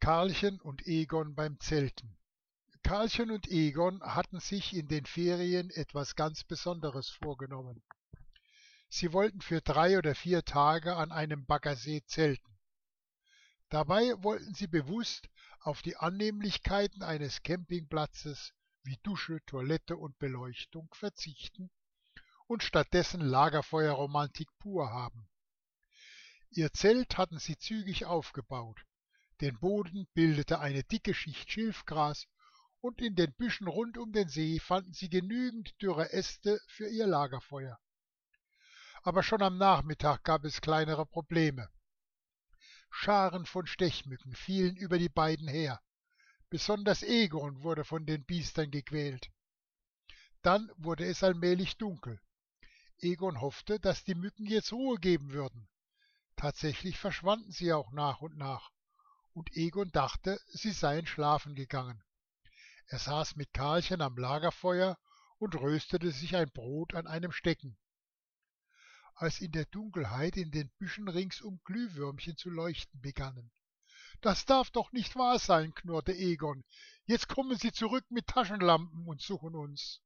Karlchen und Egon beim Zelten. Karlchen und Egon hatten sich in den Ferien etwas ganz Besonderes vorgenommen. Sie wollten für 3 oder 4 Tage an einem Baggersee zelten. Dabei wollten sie bewusst auf die Annehmlichkeiten eines Campingplatzes wie Dusche, Toilette und Beleuchtung verzichten und stattdessen Lagerfeuerromantik pur haben. Ihr Zelt hatten sie zügig aufgebaut. Den Boden bildete eine dicke Schicht Schilfgras und in den Büschen rund um den See fanden sie genügend dürre Äste für ihr Lagerfeuer. Aber schon am Nachmittag gab es kleinere Probleme. Scharen von Stechmücken fielen über die beiden her. Besonders Egon wurde von den Biestern gequält. Dann wurde es allmählich dunkel. Egon hoffte, dass die Mücken jetzt Ruhe geben würden. Tatsächlich verschwanden sie auch nach und Egon dachte, sie seien schlafen gegangen. Er saß mit Karlchen am Lagerfeuer und röstete sich ein Brot an einem Stecken. Als in der Dunkelheit in den Büschen ringsum Glühwürmchen zu leuchten begannen. »Das darf doch nicht wahr sein«, knurrte Egon. »Jetzt kommen sie zurück mit Taschenlampen und suchen uns.«